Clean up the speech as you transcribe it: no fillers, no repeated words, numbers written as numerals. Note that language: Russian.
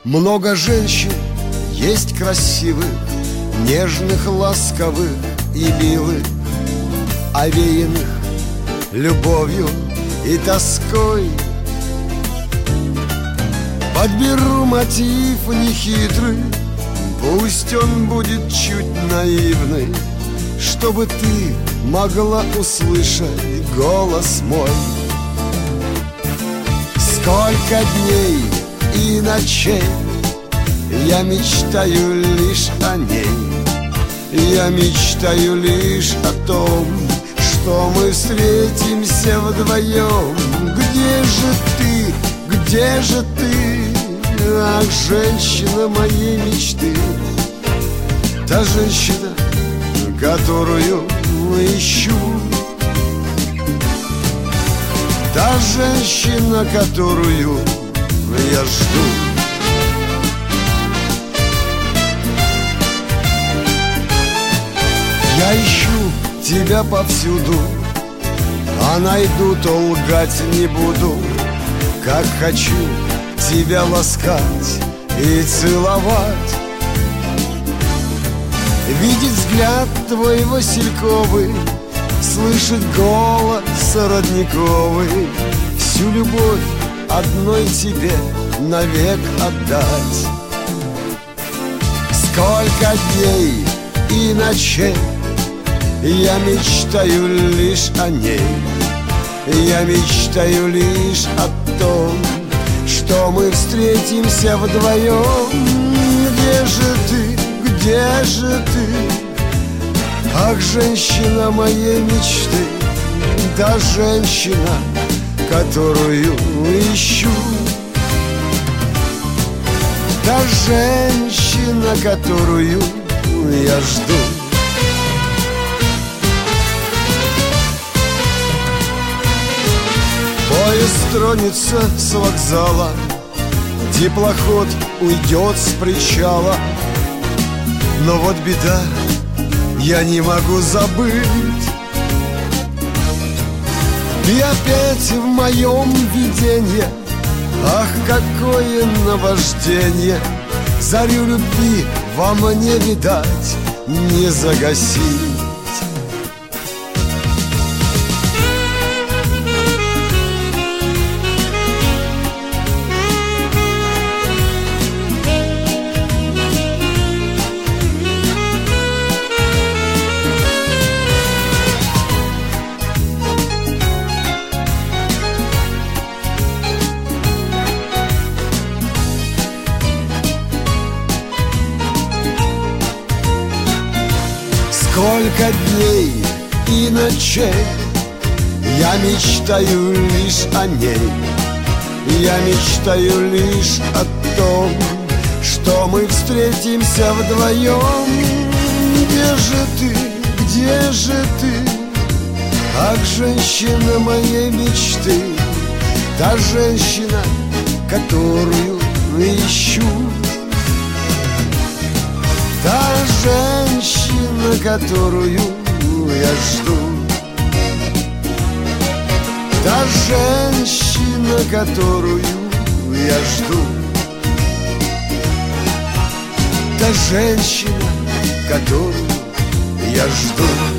Много женщин есть красивых, нежных, ласковых и милых, овеянных любовью и тоской. Подберу мотив нехитрый, пусть он будет чуть наивный, чтобы ты могла услышать голос мой. Сколько дней и ночей я мечтаю лишь о ней. Я мечтаю лишь о том, что мы встретимся вдвоем. Где же ты, где же ты, ах, женщина моей мечты? Та женщина, которую ищу, та женщина, которую я жду. Я ищу тебя повсюду, а найду, то лгать не буду. Как хочу тебя ласкать и целовать, видеть взгляд твой васильковый, слышать голос родниковый, всю любовь одной тебе навек отдать. Сколько дней и ночей я мечтаю лишь о ней. Я мечтаю лишь о том, что мы встретимся вдвоем. Где же ты, где же ты, ах, женщина моей мечты? Та женщина, которую ищу, та женщина, которую я жду. Поезд тронется с вокзала, теплоход уйдет с причала. Но вот беда, я не могу забыть. Ты опять в моем видении, ах, какое наваждение! Зарю любви во мне видать, не загасить. Сколько дней и ночей я мечтаю лишь о ней. Я мечтаю лишь о том, что мы встретимся вдвоем. Где же ты, где же ты, ах, женщина моей мечты? Та женщина, которую ищу, та женщина, которую я жду, та женщина, которую я жду, та женщина, которую я жду.